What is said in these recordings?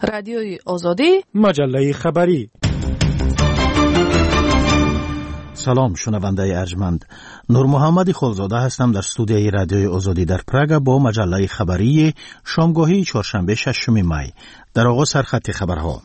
رادیوی آزادی، مجله خبری. سلام شنونده ارجمند، نور محمد خلزاده هستم در استودیوی رادیوی آزادی در پراگ با مجله خبری شامگاهی چهارشنبه 6 می. در آغاز سرخط خبرها.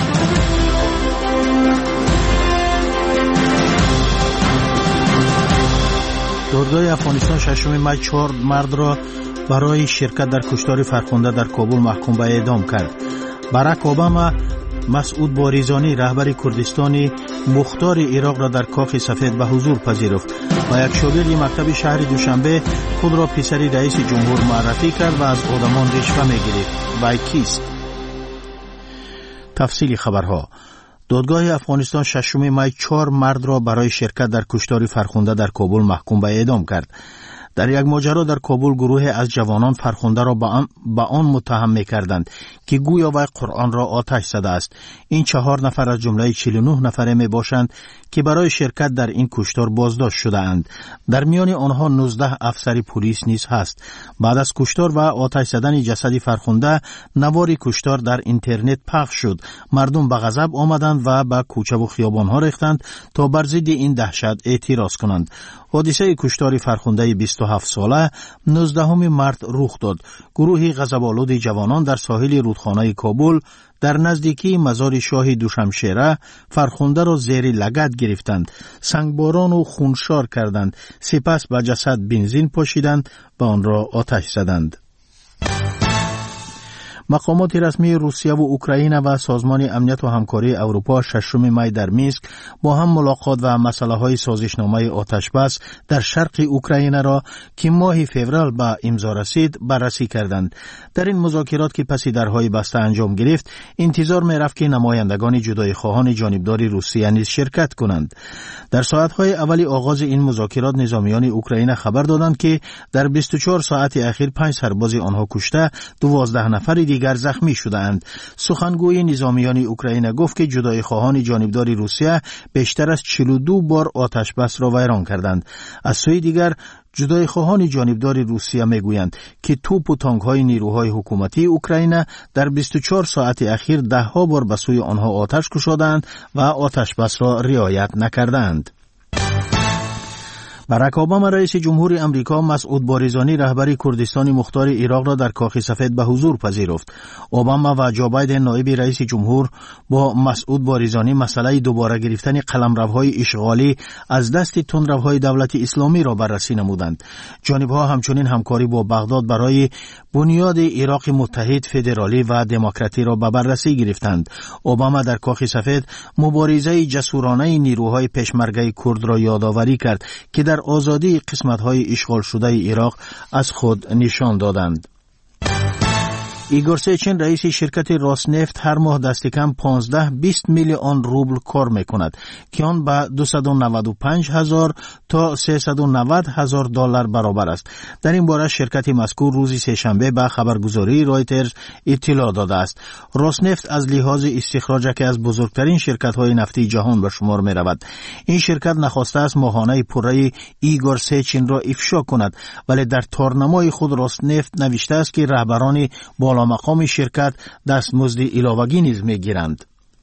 دادگاه افغانستان 6 می 4 مرد را برای شرکت در کشتار فرخنده در کابل محکوم به اعدام کرد. باراک اوباما مسعود باریزانی رهبر کردستانی مختار عراق را در کاخ سفید به حضور پذیرفت و یک شاگرد مکتب شهر دوشنبه خود را پسری رئیس جمهور معرفی کرد و از آدمان رشوه می‌گرفت. وی کیست؟ تفصیل خبرها. دادگاه افغانستان 6 می 4 مرد را برای شرکت در کشتار فرخنده در کابل محکوم به اعدام کرد. در یک ماجرا در کابل گروه از جوانان فرخنده را به آن متهم می‌کردند که گویا وی قرآن را آتش زده است. این 4 نفر از جمله 49 نفره میباشند که برای شرکت در این کشتار بازداشت شده اند. در میان آنها 19 افسر پلیس نیز هست. بعد از کشتار و آتش زدن جسد فرخنده، نوار کشتار در اینترنت پخش شد. مردم به غضب آمدند و به کوچه و خیابان‌ها ریختند تا بر ضد این دهشت اعتراض کنند. حادثه کشتار فرخنده 27 ساله 19 مارس رخ داد. گروهی غضب‌آلود جوانان در ساحل رودخانه کابل در نزدیکی مزار شاه دوشمشیره فرخنده را زیر لگد گرفتند، سنگباران و خونشار کردند، سپس به جسد بنزین پاشیدند و آن را آتش زدند. مقامات رسمی روسیه و اوکراین و سازمان امنیت و همکاری اروپا 6 می در مینسک با هم ملاقات و مسئله‌های سازشنامه آتشبس در شرق اوکراین را که ماه فوریه به امضا رسید بررسی کردند. در این مذاکرات که پس درهای بسته انجام گرفت، انتظار می‌رفت که نمایندگان جدایی‌خواهان جانبدار روسیه نیز شرکت کنند. در ساعت‌های اولی آغاز این مذاکرات نظامیان اوکراین خبر دادند که در 24 ساعت اخیر 5 سرباز آنها کشته، 12 نفر دیگر زخمی شدند. سخنگوی نظامیان اوکراین گفت که جدایی‌خواهان جانبدار روسیه بیشتر از 42 بار آتش بس را ویران کردند. از سوی دیگر جدایی‌خواهان جانبدار روسیه میگویند که توپ و تانک‌های نیروهای حکومتی اوکراین در 24 ساعت اخیر 10 بار به سوی آنها آتش گشودند و آتش بس را رعایت نکردند. باراک اوباما رئیس جمهور امریکا مسعود باریزانی رهبر کردستان مختار عراق را در کاخ سفید به حضور پذیرفت. اوباما و جو بایدن نایب رئیس جمهور با مسعود باریزانی مسئله دوباره گرفتن قلمروهای اشغالی از دست تندروهای دولت اسلامی را بررسی نمودند. جانبها همچنین همکاری با بغداد برای بنیاد عراق متحد فدرالی و دموکراتی را به بررسی گرفتند. اوباما در کاخ سفید مبارزه جسورانه نیروهای پشمرگه کرد را یادآوری کرد که در آزادی قسمت‌های اشغال شده عراق از خود نشان دادند. ایگور سیچن رئیس شرکت راسنفت هر ماه دست کم 15-20 میلیون روبل کار میکند که آن به 295,000 تا 390,000 دلار برابر است. در این باره شرکت مذکور روز سه‌شنبه به خبرگزاری رایترز اطلاع داده است. راسنفت از لحاظ استخراج که از بزرگترین شرکت‌های نفتی جهان به شمار می‌رود. این شرکت نخواسته است ماهانه پوره ایگور سیچن را افشا کند، ولی در تارنمای خود راسنفت نوشته است که رهبران بالا مقام شرکت دستمزد علاوه‌ای نیز می‌گیرند.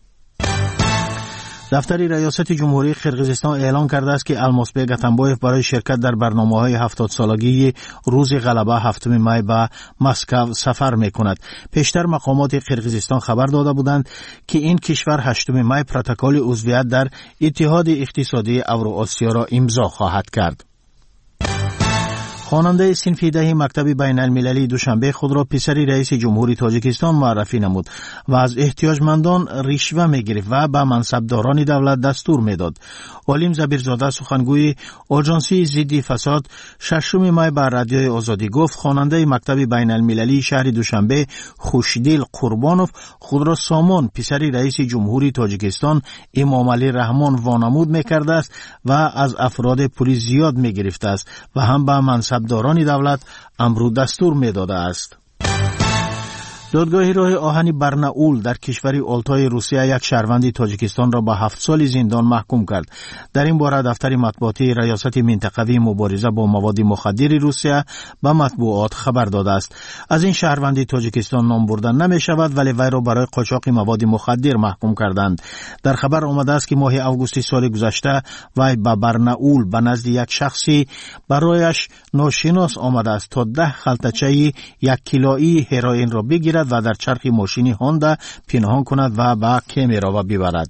دفتر ریاست جمهوری قرقیزستان اعلام کرده است که الماسبک اتنبایف برای شرکت در برنامه‌های 70 سالگی روز غلبه 7 می به مسکو سفر می‌کند. پیشتر مقامات قرقیزستان خبر داده بودند که این کشور 8 می پروتکل عضویت در اتحاد اقتصادی اوراسیا را امضا خواهد کرد. خواننده صنف 10 مکتب بین المللی دوشنبه خود را پسری رئیس جمهوری تاجیکستان معرفی نمود و از احتیاجمندان رشوه می‌گرفت و به منصبداران دولت دستور می‌داد. علیم زبیرزاده سخنگوی آژانسی ضد فساد 6 می به رادیوی آزادی گفت خواننده مکتب بین المللی شهر دوشنبه خوشدل قربانوف خود را سامان پسری رئیس جمهوری تاجیکستان امام علی رحمان وانمود می‌کرده است و از افراد پلیس زیاد می‌گرفته است و هم به منصبداران دولت امر دستور می‌داده است. دادگاه راه آهن برناول در کشور آلتای روسیه یک شهروند تاجیکستان را به 7 سال زندان محکوم کرد. در این باره دفتر مطبوعاتی ریاست منطقوی مبارزه با مواد مخدر روسیه به مطبوعات خبر داده است. از این شهروند تاجیکستان نام بردن نمی شود، ولی وی را برای قاچاق مواد مخدر محکوم کردند. در خبر آمده است که ماه اوگوست سال گذشته وی به برناول به نزد یک شخصی برایش ناشناس آمده است تا 10 خلطچه 1 کیلویی هروئین را بگیرد و در چرخ ماشینی هوندا پنهان کند و به کیمرا ببرد.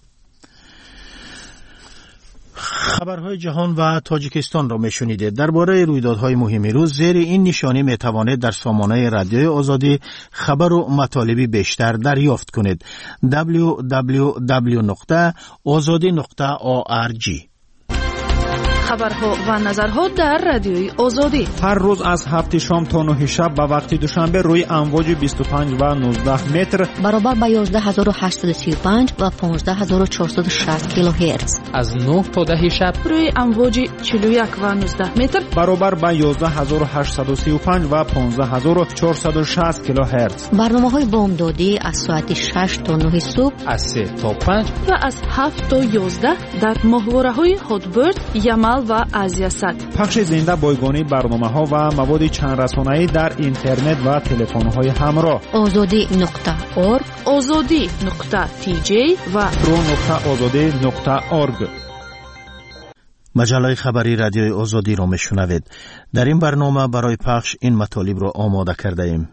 خبرهای جهان و تاجیکستان را میشنیدید. درباره رویدادهای مهم روز زیر این نشانی میتوانید در سامانه رادیوی آزادی خبر و مطالبی بیشتر دریافت کنید. www.azadi.org. خبرها و نظرها در رادیوی آزادی هر روز از 7 شام تا 9 شب به وقت دوشنبه روی امواج 25 و 19 متر برابر با 11835 و 15460 کیلوهرتز. از 9 تا 10 شب روی امواج 41 و 19 متر برابر با 11835 و 15460 کیلوهرتز. برنامه‌های بامدادی از ساعت 6 تا 9 صبح، از 3 تا 5 و از 7 تا 11 در ماهواره‌های هاتبرد، یمل و آزیاسات. پخش زنده بایگانی برنامه‌ها و مواد چند رسانه‌ای در اینترنت و تلفن‌های همراه. azadi.org، azadi.tj و pro.azadi.org. مجله خبری رادیوی آزادی را میشنوید. در این برنامه برای پخش این مطالب را آماده کرده ایم.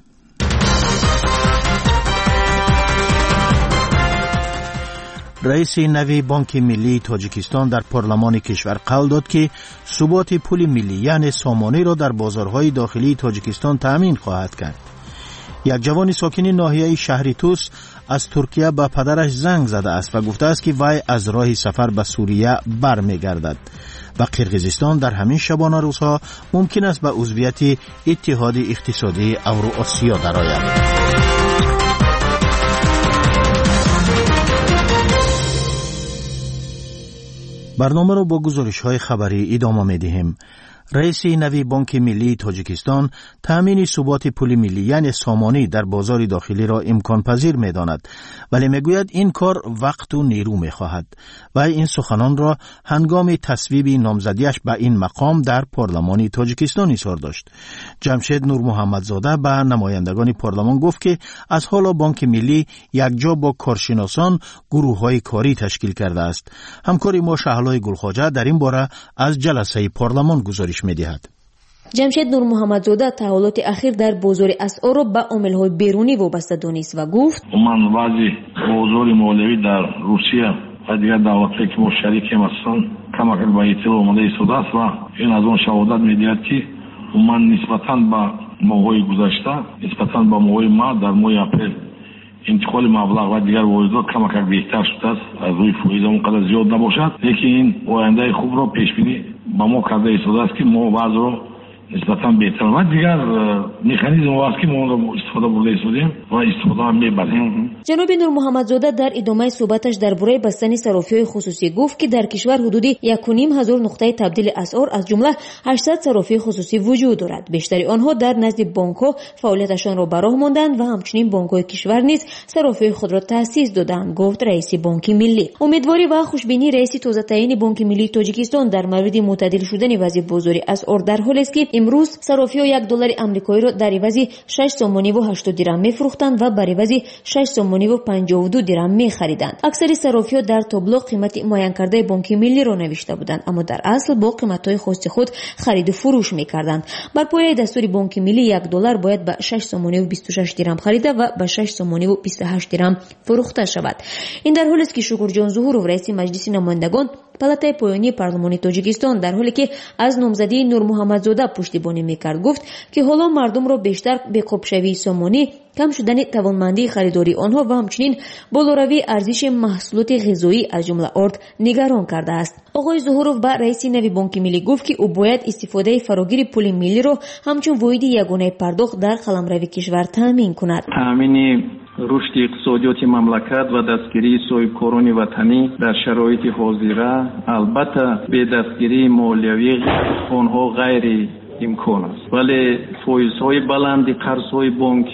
رئیس نوی بانک ملی تاجیکستان در پارلمان کشور قول داد که ثبات پول ملی یعنی سامانه را در بازارهای داخلی تاجیکستان تأمین خواهد کرد. یک جوان ساکن ناحیه شهر توس از ترکیه به پدرش زنگ زده است و گفته است که وی از راه سفر به سوریه برمیگردد و قرقیزستان در همین شبانه روزها ممکن است به عضویت اتحاد اقتصادی اوراسیا درآید. برنامه را با گزارش‌های خبری ادامه می‌دهیم. رئیس نوی بانک ملی تاجیکستان تامین ثبات پول ملی یعنی سامانه در بازار داخلی را امکان پذیر می‌داند، ولی میگوید این کار وقت و نیرو می‌خواهد و این سخنان را هنگام تصویب نامزدیش به این مقام در پارلمان تاجیکستان اظهار داشت. جمشید نور محمدزاده به نمایندگان پارلمان گفت که از حالا بانک ملی یکجا با کارشناسان گروه‌های کاری تشکیل کرده است. همکار ما شهلای گلخواجه در این باره از جلسه پارلمان گزارش می‌دهد. جمشید نور محمدزاده تحولات اخیر در بازار اسعار را به عامل‌های بیرونی وابسته دانست و گفت: من وضع بازار مالیوی در روسیه و دیگر دولت‌هایی که ما شریکیم هستند کمک به اطلاع آمده ایستاده است و این از آن شهادت می‌دهد که من نسبتاً به ماه‌های گذشته نسبتاً به ماه مارس در ماه اپریل انتقال مبلغ و دیگر واردات کمک بهتر شده است. از روی فایده اونقدر زیاد نباشد، لیکن این آینده خوب را پیش بینی با ما کرده ایستاده است که ما بعض رو نسبتاً بهتر و دیگر مکانیزم واسه که ما رو استفاده برده ایستادیم و استفاده هم می‌بریم. جناب نور محمدزاده در ادامه صحبتش درباره بستن صرافی‌های خصوصی گفت که در کشور حدود 1,500 نقطه تبدیل اسعار از جمله 800 صرافی خصوصی وجود دارد. بیشتر آنها در نزد بانک‌ها فعالیتشان را به راه ماندند و همچنین بانک‌های کشور نیز صرافی خود را تأسیس دادند، گفت رئیس بانک ملی. امیدواری و خوشبینی رئیس تازه تعیین بانک ملی تاجیکستان در مورد معتدل شدن وضع بازار اسعار در حالی است که امروز صرافی‌ها $1 آمریکایی را در عوض 6 سومانی و 80 درم می‌فروختند و بر عوض 6 سومانی و 52 درم می‌خریدند. اکثر صرافی‌ها در تابلو قیمت معین کرده بانک ملی را نوشته بودند، اما در اصل با قیمت‌های خاص خود خرید و فروش می‌کردند. بر پایه دستور بانک ملی $1 باید به 6 سومانی و 26 درم خریده و به 6 سومانی و 28 درم فروخته شود. این در حالی است که شکرجان ظهورov رئیس مجلس نمایندگان پالاتای پایانی پارلمان تاجیکستان در حالی که از نامزدی نور محمدزاده پشتیبانی می‌کرد گفت که حالا مردم را بیشتر به خوبشوی سامانی، کم شدن توانمندی خریداری آنها و همچنین بالاروی ارزش محصولات غذایی از جمله آرد نگران کرده است. آقای ظهورov به رئیس نوی بانک ملی گفت که او باید استفاده فراگیر پول ملی را همچون واحد یگانه پرداخت در قلمرو کشور تامین کند. تامین رشد اقتصادیات مملکت و دستگیری صاحبکاران وطنی در شرایط حاضره البته به دستگیری مالیوی آنها غیر امکان است، ولی فایزهای بلند قرضهای بانکی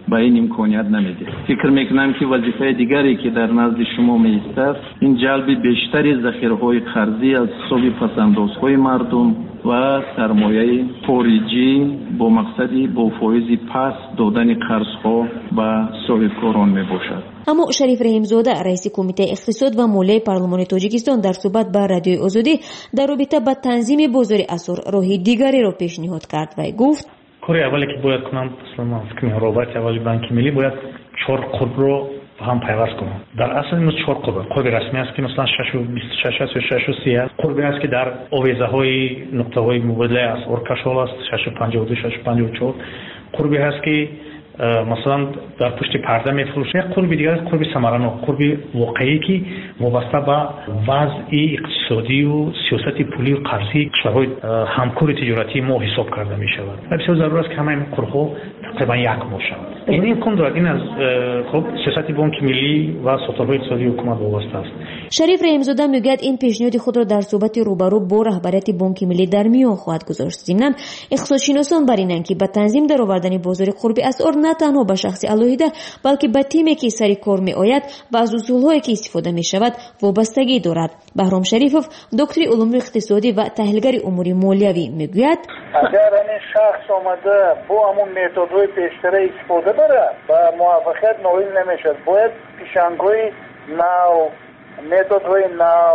به این امکانیت نمیده. فکر میکنم که وظیفه دیگری که در نزد شما میایستد این جلب بیشتری ذخیره‌های قرضی از حساب پس‌اندازهای مردم و سرمایه خارجی با مقصدی با فایز پس دادن قرضها به صاحبکاران میباشد. اما شریف رحیمزاده رئیس کمیته اقتصاد و مالی پارلمان تاجیکستان در صحبت با رادیوی آزادی در رابطه با تنظیم بازار اسعار راه دیگری را پیشنهاد کرد و گفت کاری اولی که باید کنم مثلا فکر رابطه اولی بانک ملی باید 4 قرب رو هم پیوست کنم. در اصل این 4 قرب رسمی است که مثلا 626 است یا 630 است. قربی است که در آویزه‌های نقطه‌های مبادله اسعار کشال است 652 654. قربی هست که مثلا در پشت پرده میفروشه. یک قرب دیگر است قرب ثمرانه، قرب واقعی که وابسته به وضع اقتصادی و سیاست پولی و قرضی کشورهای همکار تجارتی ما حساب کرده می شود. بسیار ضرور است که همه این قرب‌ها تقریبا یک باشند. این امکان دارد. این از خب سیاست بانک ملی و ساختارهای اقتصادی حکومت وابسته است. شریف رحیمزاده میگوید این پیشنهاد خود را در صحبت روبرو با رهبریت بانک ملی در میان خواهد گذاشت. ضمناً اقتصادشناسان بر اینند که به تنظیم درآوردن بازار قرب اسعار نه تنها به شخص علیحده بلکه به تیمی که سر کار میآید و از اصولهایی که استفاده می شود وابستگی دارد. بهرام شریفوف دکتر علوم اقتصادی و تحلیلگر امور مالیوی میگوید اگر این شخص آمده با همون متدهای پیشتر استفاده بره و موفقیت نایل نمیشد، باید پیشنگوی نو، متدهای نو،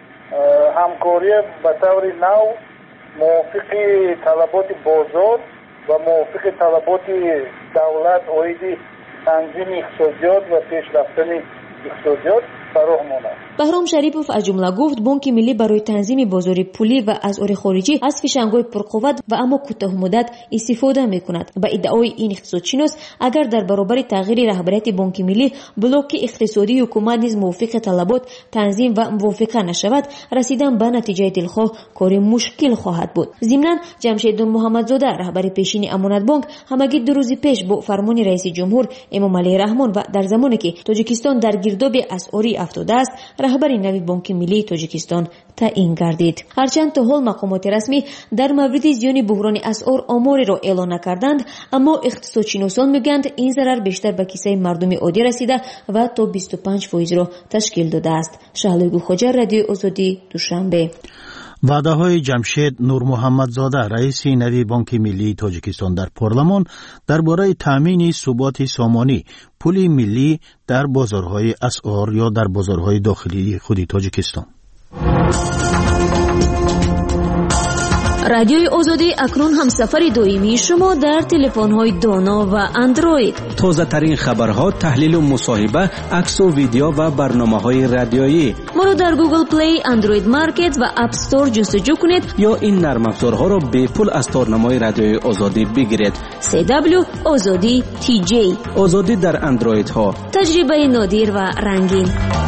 همکاری به طور نو موافق طلبات بازار و موافق طلبات دولت اویدی تنظیم اقتصادیات و پیشرفتن اقتصادیات فراه ماند. بهرام شریفوف از جمله گفت بانک ملی برای تنظیم بازار پولی و اسعار خارجی از فشنگ‌های پرقوت و اما کوتاه مدت استفاده می‌کند. با ادعای این اقتصادشناس اگر در برابر تغییر رهبریت بانک ملی بلوک اقتصادی حکومت نیز موافق طلبات تنظیم و موافقه نشود، رسیدن به نتیجه دلخواه کار مشکل خواهد بود. ضمناً جمشید محمدزاده رهبر پیشین امانت بانک همگی 2 روز پیش با فرمان رئیس جمهور امام علی رحمان و در زمانی که تاجیکستان در گرداب اسعاری افتاده است رهبری نوی بانک ملی تاجیکستان تعیین گردید. هرچند تا حال مقامات رسمی در مورد زیان بحران اسعار آماری را اعلان نکردند، اما اقتصادشناسان میگویند این ضرر بیشتر به کیسه مردم عادی رسیده و تا 25% را تشکیل داده است. شهلوی خوجر، رادیو آزادی، دوشنبه. وعده های جمشید نور محمدزاده رئیس نوی بانک ملی تاجیکستان در پارلمان درباره تامین ثبات سامانی پول ملی در بازارهای اسعار یا در بازارهای داخلی خود تاجیکستان. رادیوی آزادی اکنون هم سفر دائمی شما در تلفن‌های دانا و اندروید. تازه ترین خبرها، تحلیل و مصاحبه، عکس و ویدیو و برنامه‌های رادیویی. ما رو در گوگل پلی، اندروید مارکت و اپ استور جستجو کنید یا این نرم افزارها را به پول از تارنمای رادیوی آزادی بگیرید. CW آزادی TJ. آزادی در اندروید ها. تجربه نادر و رنگین.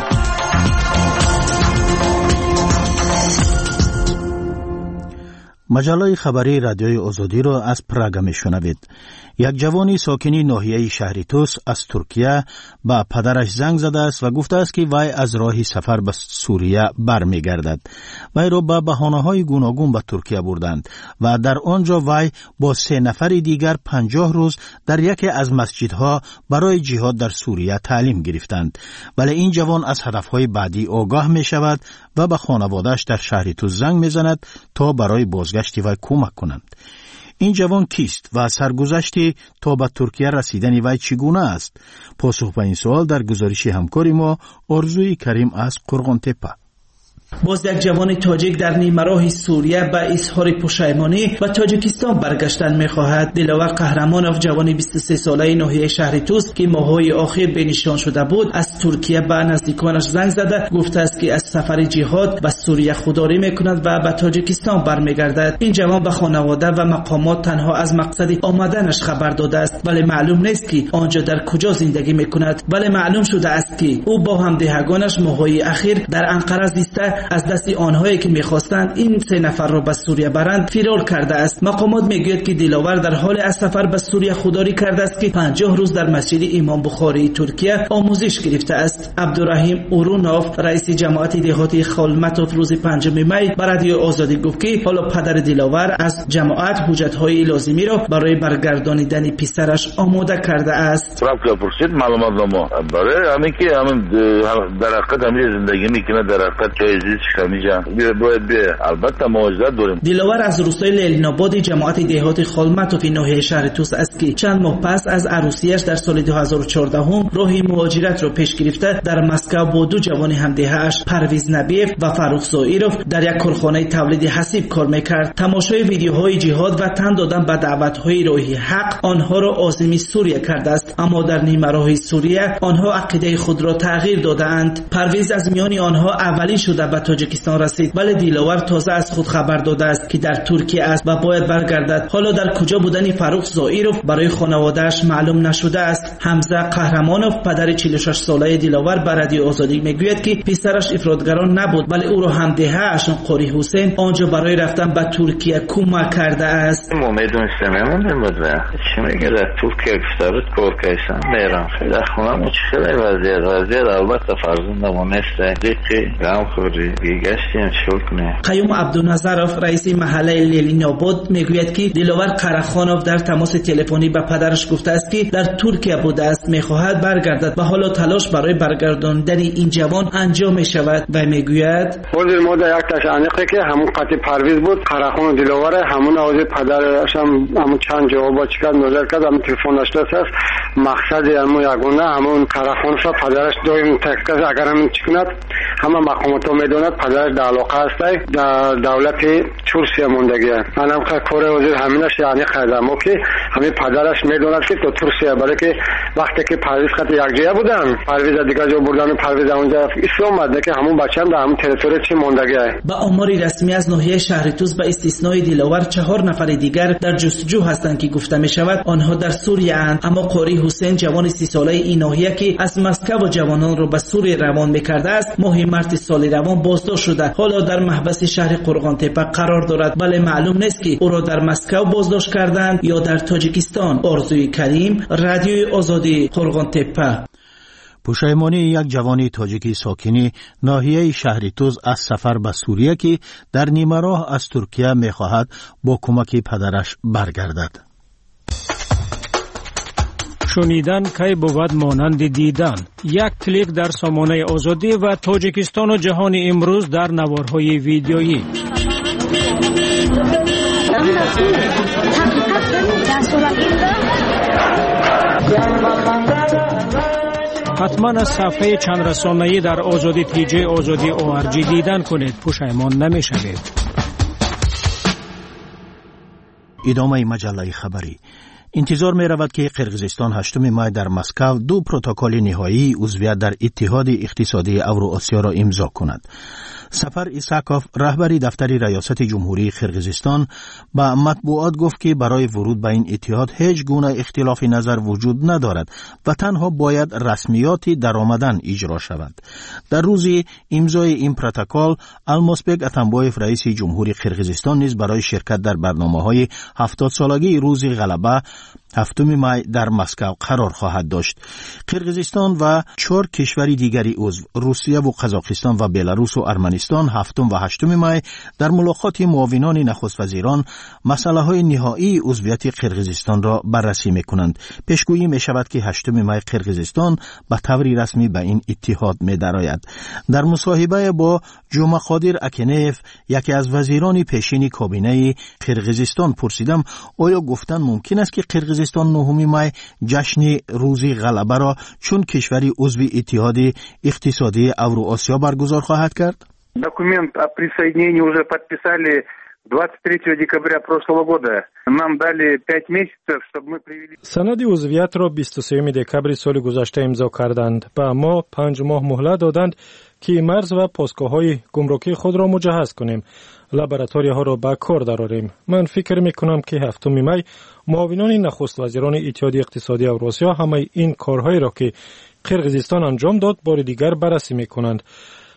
مجله خبری رادیوی آزادی را از پراگ میشنوید. یک جوانی ساکنی ناحیه شهر توس از ترکیه با پدرش زنگ زده است و گفته است که وی از راه سفر به سوریه برمیگردد. وی را به بهانه‌های گوناگون به ترکیه بردند و در آنجا وی با 3 نفر دیگر 50 روز در یکی از مسجدها برای جهاد در سوریه تعلیم گرفتند. ولی این جوان از هدفهای بعدی آگاه می شود و به خانواده‌اش در شهر توس زنگ می زند تا برای بازگشت وی کمک کنند. این جوان کیست و سرگذشتی تا به ترکیه رسیدن وی چگونه است؟ پاسخ به این سوال در گزارش همکاری ما آرزوی کریم از قرغانتپه. باز یک جوان تاجیک در نیمه راه سوریه به اظهار پشیمانی و تاجیکستان برگشتن می‌خواهد. دلاور قهرمانوف جوان 23 ساله ناحیه شهر توس که ماه‌های اخیر بنشان شده بود از ترکیه به نزدیکانش زنگ زده گفته است که از سفر جهاد به سوریه خودداری می‌کند و به تاجیکستان برمیگردد. این جوان به خانواده و مقامات تنها از مقصد آمدنش خبر داده است ولی معلوم نیست که آنجا در کجا زندگی می‌کند. ولی معلوم شده است که او با همدهگانش ماه‌های اخیر در انقره زیسته از دست آنهایی که می‌خواستند این 3 نفر را به سوریه برند فرار کرده است. مقامات میگوید که دلاور در حال از سفر به سوریه خودداری کرده است که 50 روز در مسجد امام بخاری ترکیه آموزش گرفته است. عبدالرحیم اورونوف رئیس جماعت دهاتی خالمتوف روز 5 می به رادیو آزادی گفت که حالا پدر دلاور از جماعت حجت‌های لازمی را برای برگردانیدن پسرش آماده کرده است. پرسید معلوماتنامه برای همین که همین در حقیقت همین زندگی میکنه، در حقیقت جایزی شمیجا باید به البته مواجهت داریم. دلاور از روستای لیلین‌آباد جماعت دهاتی خالمتوف ناحیه شهر توس است که چند ماه پس از عروسیش در سال 2014 راه مهاجرت را پیش گرفته در مسکو با 2 جوان همدهه‌اش پرویز نبیف و فروخ زائیروف در یک کارخانه تولید حسیب کار میکرد. تماشای ویدیوهای جهاد و تن دادن به دعوت‌های راه حق آنها را عازم سوریه کرده است، اما در نیمه راه سوریه آنها عقیده خود را تغییر دادند. پرویز از میان آنها اولی شده به تاجیکستان رسید، ولی دلاور تازه از خود خبر داده است که در ترکیه است و باید برگردد. حالا در کجا بودن فروخ زائیروف برای خانواده‌اش معلوم نشده است. حمزه قهرمانوف پدر 46 ساله دلاور به رادیو آزادی میگوید که پسرش افراطگران نبود، ولی او را همدهه‌اش قاری حسین آنجا برای رفتن به ترکیه کمک کرده است. ما میدونستیم بود چی میگه در ترکیه گفتارت کار کردم میرم خیلی خونم خیلی وضعیت البته فرزندم نیست دیگه گام خوری گشتیم شکر. قیوم عبدالنظرов رئیس محله لیلین‌آباد میگوید که دلاور قرخانوف در تماس تلفنی به پدرش گفته است که در ترکیه بوده است، میخواهد برگردد و حالا تلاش برای برگرداندن این جوان انجام می شود و میگوید حاضر ما در یک تشانقی که همون قطع پرویز بود قرخان دلاور همون آواز پدرش همون چند جواب چیکار نظر کرد همون تلفنش داشت مقصد همون یگونه همون قرخان شو پدرش دویم تکز اگر همین چیکند همه مقامات میدوند پدرش در علاقه است در دولت ترکیه موندگی است. منم کار وزیر همینش یعنی قدم که همین پدرش میدوند که تو ترکیه برای که وقتی که پرویز خط یک جای بودن پرویز دیگه جو بردن پرویز اونجا اسلام اومده که همون بچه‌ام در همون تریتوری چی موندگی است. با آمار رسمی از ناحیه شهر توس به استثنای دلاور 4 نفر دیگر در جستجو هستند که گفته می شود آنها در سوریه اند، اما قاری حسین جوان 30 ساله این ناحیه که از مسکو و جوانان را به سوریه روان می‌کرده است ماه مارس سال روان بازداشت شده، حالا در محبس شهر قرغان تپه قرار دارد، ولی معلوم نیست که او را در مسکو بازداشت کردند یا در تاجیکستان. آرزوی کریم، رادیوی آزادی، قرغان تپه. پشیمانی یک جوان تاجیکی ساکنی ناحیه شهر توز از سفر به سوریه که در نیمه راه از ترکیه می‌خواهد با کمک پدرش برگردد. شنیدن کی بود مانند دیدن. یک کلیک در سامانه آزادی و تاجیکستان و جهان امروز در نوارهای ویدیویی. حتما از صفحه چند رسانه‌ای در آزادی تیجی آزادی ORG دیدن کنید، پشیمان نمی‌شوید. ادامه مجله خبری. انتظار می رود که قرقیزستان 8 می در مسکو 2 پروتکل نهایی عضویت در اتحاد اقتصادی اوراسیا را امضا کند. سفر ایساکوف رهبر دفتر ریاست جمهوری قرقیزستان به مطبوعات گفت که برای ورود به این اتحاد هیچ گونه اختلاف نظر وجود ندارد و تنها باید رسمیات درآمدن اجرا شود. در روز امضای این پروتکل الماسبک اتنبایف رئیس جمهوری قرقیزستان نیز برای شرکت در برنامه‌های 70 سالگی روز غلبه 7 می در مسکو قرار خواهد داشت. قرقیزستان و 4 کشور دیگری عضو روسیه و قزاقستان و بلاروس و ارمنستان 7 و 8 می در ملاقات معاونان نخست وزیران مسائل نهایی عضویت قرقیزستان را بررسی می‌کنند. پیشگویی می‌شود که 8 می قرقیزستان به طور رسمی به این اتحاد می‌دراید. در مصاحبه با جمعه قادر اکنیف یکی از وزیران پیشین کابینه قرقیزستان پرسیدم آیا گفتن ممکن است که قرقیزستان 9 می جشن روز غلبه را چون کشوری عضو اتحاد اقتصادی اوراسیا برگزار خواهد کرد؟ Документ о присоединении уже подписали 23 декабря прошлого года. Нам дали 5 месяцев, чтобы мы привели. سند عضویت را 23 دکبر سال گذشته امضا کردند. به ما 5 ماه مهلت دادند که مرز و پاسگاه‌های گمرکی خود را مجهز کنیم. لابراتوری‌ها را به کار درآوریم. من فکر می‌کنم که 7 می معاونان نخست وزیران اتحاد اقتصادی اوراسیا همه این کارهایی را که قرقیزستان انجام داد بار دیگر بررسی می‌کنند.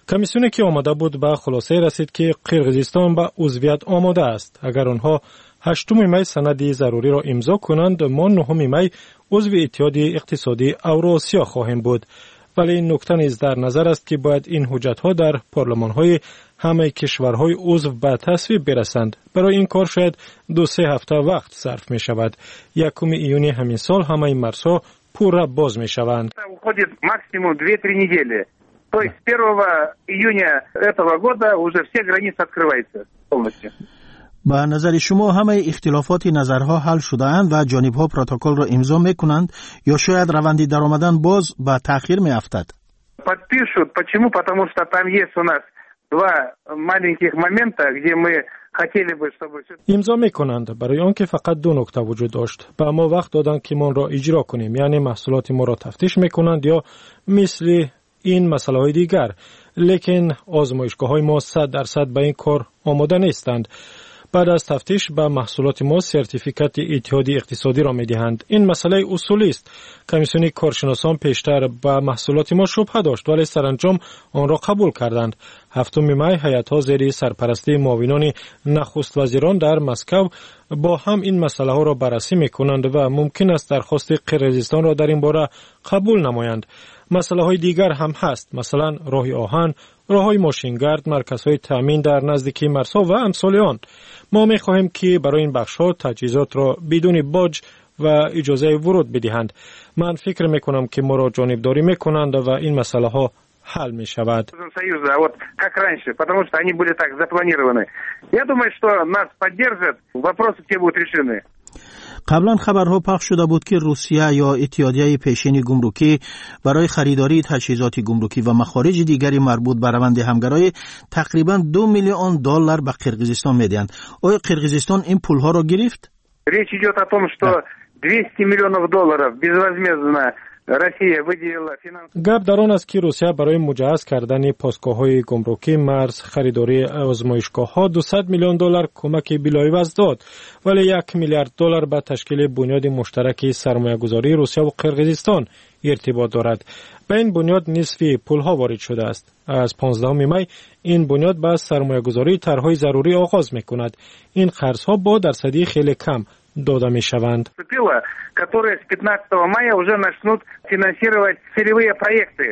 کمیسیونی که آماده بود به خلاصه رسید که قرقیزستان به عضویت آماده است. اگر آنها 8 می سند ضروری را امضا کنند، ما 9 می عضو اتحاد اقتصادی اوراسیا خواهیم بود. ولی این نکته نیز در نظر است که باید این حجت‌ها در پارلمان‌های همه کشورهای عضو به تصویب برسند. برای این کار شاید 2-3 هفته وقت صرف می شود. 1 ایون همین سال همه مرزها پورا باز می شوند. Уходит максимум 2-3 недели. То есть 1 июня этого года уже все границы открываются полностью. به نظر شما همه اختلافات نظرها حل شده اند و جانبها پروتکل را امضا میکنند یا شاید روند درآمدن باز به تأخیر میافتد؟ Подпишут. Почему? Потому что там есть у нас 2 маленьких момента, где мы хотели бы, чтобы... امضا میکنند برای آنکه فقط 2 نکته وجود داشت. به ما وقت دادند که ما را اجرا کنیم، یعنی محصولات ما را تفتیش میکنند یا مثل این مسئله های دیگر. لیکن آزمایشگاه های ما 100% به این کار آماده نیستند. بعد از تفتیش به محصولات ما سرتیفیکات اتحادیه اقتصادی را می‌دهند. این مسئله اصولی است. کمیسیون کارشناسان پیشتر به محصولات ما شبهه داشت ولی سرانجام آن را قبول کردند. 7 می هیئت‌ها زیر سرپرستی معاونان نخست وزیران در مسکو با هم این مسئله ها را بررسی می‌کنند و ممکن است درخواست قرقیزستان را در این باره قبول نمایند. مسئله های دیگر هم هست، مثلا راه آهن، راه‌های ماشینگرد، مرکزهای تامین در نزدیکی مرزها و امثال آن. ما می‌خواهیم که برای این بخش‌ها تجهیزات را بدون باج و اجازه ورود بدهند. من فکر می‌کنم که ما را جانبداری می‌کنند و این مسئله‌ها حل می‌شود. Союза, вот как раньше, потому что они были так запланированы. Я думаю, что нас поддержат, вопросы все будут решены. قبلا خبرها پخش شده بود که روسیه یا اتحادیه پیشین گمرکی برای خریداری تجهیزات گمرکی و مخارج دیگری مربوط به روند همکاری تقریبا $2 میلیون به قرقیزستان میدهند. آیا قرقیزستان این پولها را گرفت؟ Речь идет о том, что $200 миллионов безвозмездно Россия выделила финансовые... گپ در آن است که روسیه برای مجهز کردن پاسگاه‌های گمرکی مرز خریداری آزمایشگاه‌ها $200 میلیون کمک بلایوز داد، ولی $1 میلیارد به تشکیل بنیاد مشترک سرمایه‌گذاری روسیه و قرقیزستان ارتباط دارد. به این بنیاد نصف پول‌ها وارد شده است. از 15 می این بنیاد به سرمایه‌گذاری طرح‌های ضروری آغاز می‌کند. این قرض‌ها با درصدی خیلی کم داده می‌شوند. которые с 15 мая уже начнут финансировать целевые проекты.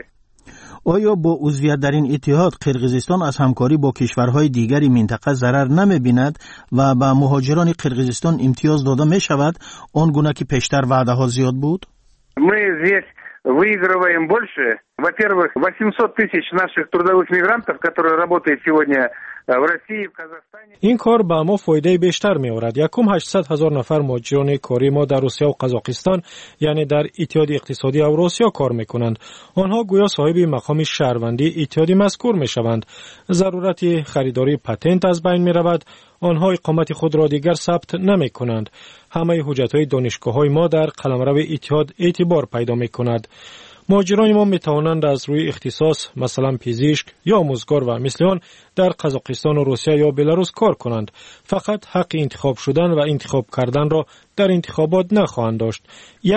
آیا با عضویت در این اتحاد قرقیزستان از همکاری با کشورهای دیگری منطقه ضرر نمی‌بیند و به مهاجران قرقیزستان امتیاز داده می‌شود آنگونه که پیشتر وعده‌ها زیاد بود؟ Мы здесь выигрываем больше. Во-первых, 800 тысяч наших трудовых мигрантов, которые работают сегодня в России, в Казахстане. این کار به ما فایده بیشتر می‌آورد. 800,000 نفر مهاجران کاری ما در روسیه و قزاقستان یعنی در اتحاد اقتصادی اوراسیا کار می‌کنند. آنها گویا صاحب مقام شهروندی اتحاد مذکور می‌شوند. ضرورت خریداری پتنت از بین می‌رود. آنها اقامت خود را دیگر ثبت نمی‌کنند. همه حجت‌های دانشگاه‌های ما در قلمرو اتحاد اعتبار پیدا می‌کند. مهاجران ما می‌توانند از روی اختصاص مثلا پزشک یا آموزگار و مثل آن در قزاقستان و روسیه یا بلاروس کار کنند. فقط حق انتخاب شدن و انتخاب کردن را در انتخابات نخواهند داشت.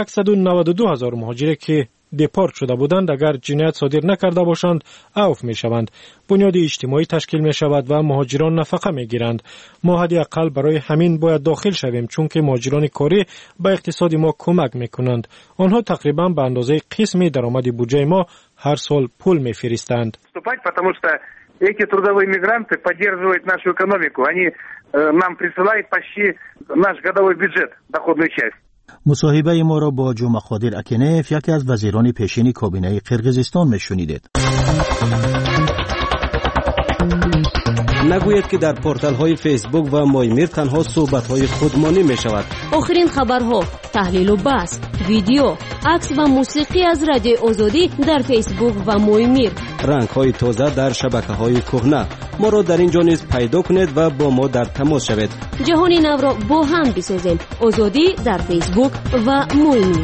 192,000 مهاجر که دپارت شده بودند اگر جنایت صادر نکرده باشند عفو می‌شوند. بنیاد اجتماعی تشکیل می‌شود و مهاجران نفقه می‌گیرند. ما حداقل برای همین باید داخل شویم چون که مهاجران کاری به اقتصاد ما کمک می‌کنند. آنها تقریبا به اندازه قسمی درآمد بودجه ما هر سال پول می‌فرستند. Потому что эти трудовые мигранты поддерживают нашу экономику. Они нам присылают почти наш годовой бюджет, доходную часть. مصاحبه ما را با جمعه قادر اکینف یکی از وزیران پیشین کابینه قرقیزستان میشنیدید. نگوید که در پورتال های فیسبوک و مایمیر تنها صحبت های خودمانی می شود. آخرین خبرها، تحلیل و بحث، ویدیو، عکس و موسیقی از رادیو آزادی در فیسبوک و مایمیر. رنگ های تازه در شبکه های کهنه. ما را در اینجا نیز پیدا کنید و با ما در تماس شوید. جهان نو را با هم بسازیم. آزادی در فیسبوک و مایمیر.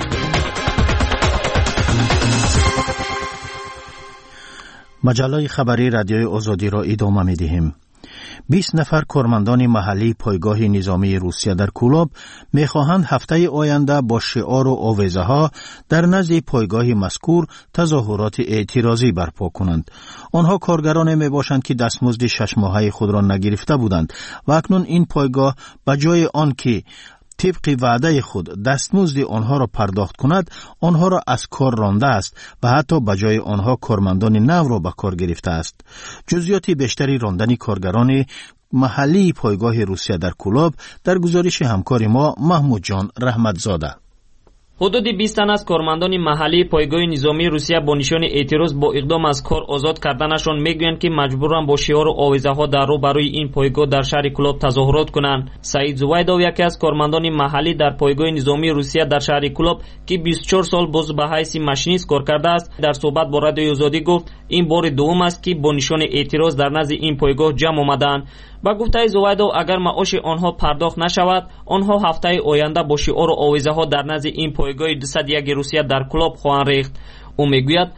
مجله خبری رادیوی آزادی را ادامه می‌دهیم. 20 نفر کارمندان محلی پایگاه نظامی روسیه در کولاب می‌خواهند هفته آینده با شعار و آویزه ها در نزد پایگاه مذکور تظاهرات اعتراضی برپا کنند. آنها کارگران میباشند که دستمزد 6 ماهه خود را نگرفته بودند و اکنون این پایگاه به جای آن که طبق وعده خود دستمزد آنها را پرداخت کند، آنها را از کار رانده است و حتی به جای آنها کارمندان نو را به کار گرفته است. جزئیات بیشتری راندن کارگران محلی پایگاه روسیه در کولاب در گزارش همکار ما محمود جان رحمتزاده. حدود 20 تن از کارمندان محلی پایگاه نظامی روسیه با نشان اعتراض با اقدام از کار آزاد کردنشان میگویند که مجبورند با شعار و آویزه ها در روبروی این پایگاه در شهر کولاب تظاهرات کنند. سعید زویدov یکی از کارمندان محلی در پایگاه نظامی روسیه در شهر کولاب که 24 سال باز به حیث ماشینیست کار کرده است، در صحبت با رادیوی آزادی گفت این بار دوم است که با نشان اعتراض در نزد این پایگاه جمع آمدند. با گفته زویدov اگر معاش آنها پرداخت نشود، آنها هفته آینده با شعار و آویزه ها در نزد این پایگاه 201 روسیه در کولاب خواهند ریخت. او میگوید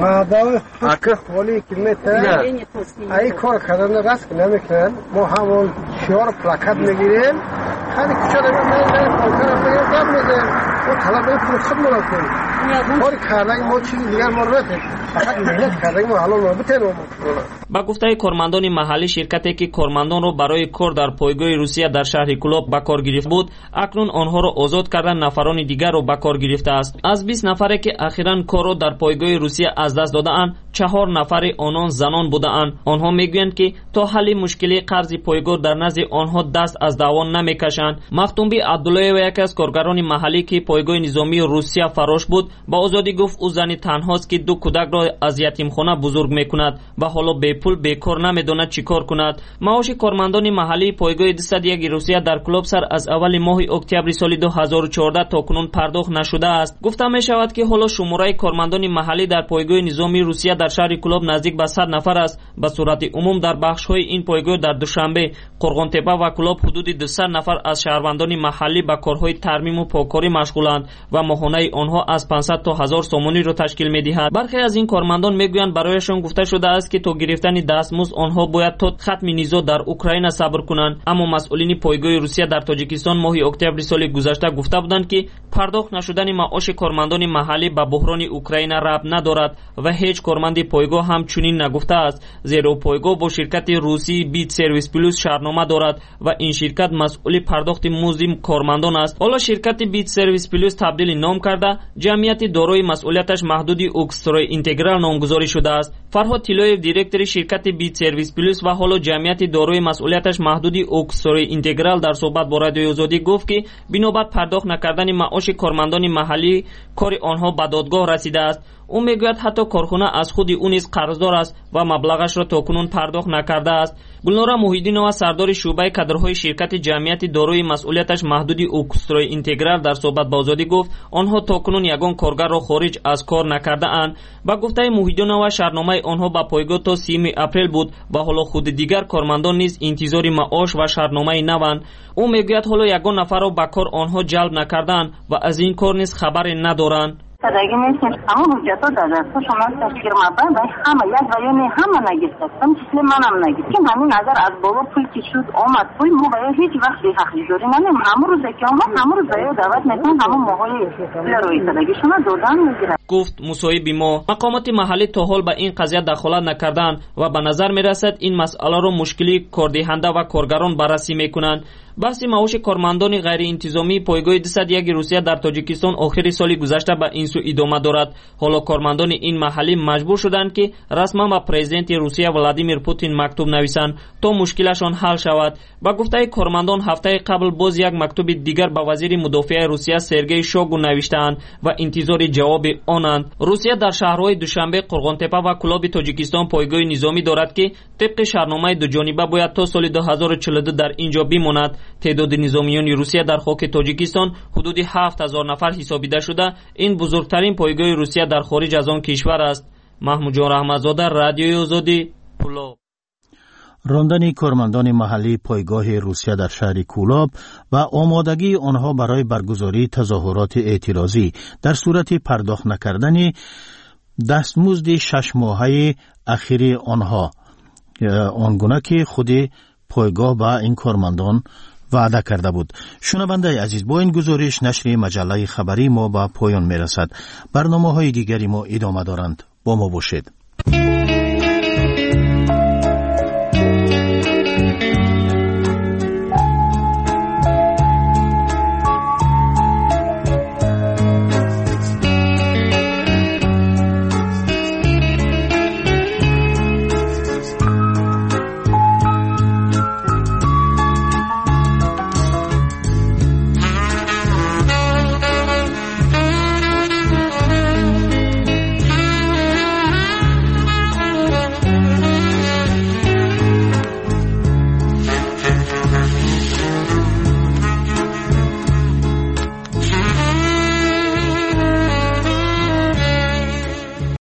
ای کار کردن راست نمیکنن، ما همون شعار پلاکت میگیریم، خیلی کشاده میگیریم، کارکر میگیریم میگیریم و طلبه پولخب مراکنیم کاری کردن ما چیزی دیگر ما رفتیم، فقط مهلت کردن ما حالا ما بتنیم. با گفته کارمندان محلی، شرکتی که کارمندان را برای کار در پایگاه روسیه در شهر کولاب به کار گرفته بود، اکنون آنها را آزاد کردن نفران دیگر را به کار گرفته است. از 20 نفری که اخیراً کار را در پایگاه روسیه از دست داده‌اند، 4 نفر آنان زنان بودند. آنها میگویند که تا حل مشکل قرض پایگاه در نزد آنها دست از دعوا نمیکشند. مختومبی عبدالله یکی از کارگران محلی که پایگاه نظامی روسیه فراش بود، با آزادی گفت او زنی تنهاست که 2 کودک را از یتیمخانه بزرگ میکند و حالا بی پول بیکار نمیداند چیکار کند. معاش کارمندان محلی پایگاه 201 روسیه در کولاب سر از اول ماه اکتبر سال 2014 تا کنون پرداخت نشده است. گفته می شود که حالا شماره کارمندان محلی در پایگاه نظامی روسیه در شهر کولاب نزدیک به 100 نفر است. به صورت عموم در بخش‌های این پایگاه در دوشنبه، قرغان‌تپه و کولاب حدود 200 نفر از شهروندان محلی به کارهای ترمیم و پاککاری مشغولند و ماهانه آنها از 500 تا 1000 سومونی را تشکیل می‌دهد. برخی از این کارمندان میگویند برایشان گفته شده است که تا گرفتن دستمزد آنها باید تا ختم نزاع در اوکراین صبر کنند، اما مسئولین پایگاه روسیه در تاجیکستان ماه اکتبر سال گذشته گفته بودند که پرداخت نشدن معاش کارمندان محلی به بحران اوکراین ربط ندارد و هیچ کارمند پایگاه هم چنین نگفته است، زیرا پایگاه با شرکت روسی بیت سرویس پلوس شرطنامه دارد و این شرکت مسئول پرداخت مزد کارمندان است. حالا شرکت بیت سرویس پلوس تبدیل نام کرده جمعیت دارای مسئولیتش محدود اوکستروی اینتگرال نامگذاری شده است. فرهاد تیلویف دیرکتور شرکت بیت سرویس پلوس و حالا جمعیت دارای مسئولیتش محدود اوکستروی اینتگرال در صحبت با رادیوی آزادی گفت که بنابر پرداخت نکردن معاش کارمندان محلی کار آنها به دادگاه رسیده است. او میگوید حتی کارخانه از خود او نیز قرضدار است و مبلغش را تاکنون پرداخت نکرده است. گلنورا موحیدینова سردار شعبه کادرهای شرکت جمعیت دارای مسئولیتش محدود اوکستروی اینتگرال در صحبت با آزادی گفت آنها تاکنون یگان کارگر را خارج از کار نکرده اند. با گفته موحیدینова شرطنامه آنها با پایگاه تا 30 اپریل بود و حالا خود دیگر کارمندان نیز انتظار معاش و شرطنامه نوند. او میگوید حالا یگان نفر را به کار آنها جلب نکردند و از این کار نیز خبر ندارند. اگه میشیم همون حجتا در دست شما تشکیرما و همه یک بیانی همه نگیستم چیزی منم نگیستم همین نظر از بابا پول که شد آمد پول ما باید هیچ وقت بی حقی داری نمیم همون روزه که آمد همون روزه دعوت میکنم همون موقعی روی سرگی شما دادن میگیرن. گفت مصاحب ما. مقامات محلی تا حال به این قضیه دخالت نکردند و به نظر میرسد این مسئله را مشکلی کاردهنده و کارگران بررسی میکنند. بحث معاش کارمندان غیر انتظامی پایگاه 201 روسیه در تاجیکستان آخر سال گذشته به این سو ادامه دارد. حالا کارمندان این محلی مجبور شدند که رسما به پرزیدنت روسیه ولادیمیر پوتین مکتوب نویسند تا مشکلشان حل شود. با گفته کارمندان هفته قبل باز یک مکتوب دیگر به وزیر مدافع روسیه سرگئی شوگو نوشتند و انتظار جواب آنند. روسیه در شهرهای دوشنبه، قرغان‌تپه و کولاب تاجیکستان پایگاه نظامی دارد که طبق شرطنامه دو جانبه باید تا سال 2042 در اینجا بماند. تعداد نظامیان روسیه در خاک تاجیکستان حدود 7000 نفر حسابیده شده. این بزرگترین پایگاه روسیه در خارج از آن کشور است. محمود جان رحمتزاده، رادیوی آزادی، کولاب. راندن کارمندان محلی پایگاه روسیه در شهر کولاب و آمادگی آنها برای برگزاری تظاهرات اعتراضی در صورت پرداخت نکردن دستمزد 6 ماهه اخیر آنها، آنگونه که خود پایگاه به این کارمندان وعده کرده بود. شنونده عزیز، با این گزارش نشر مجله خبری ما به پایان میرسد. برنامه‌های دیگری ما ادامه دارند. با ما باشید.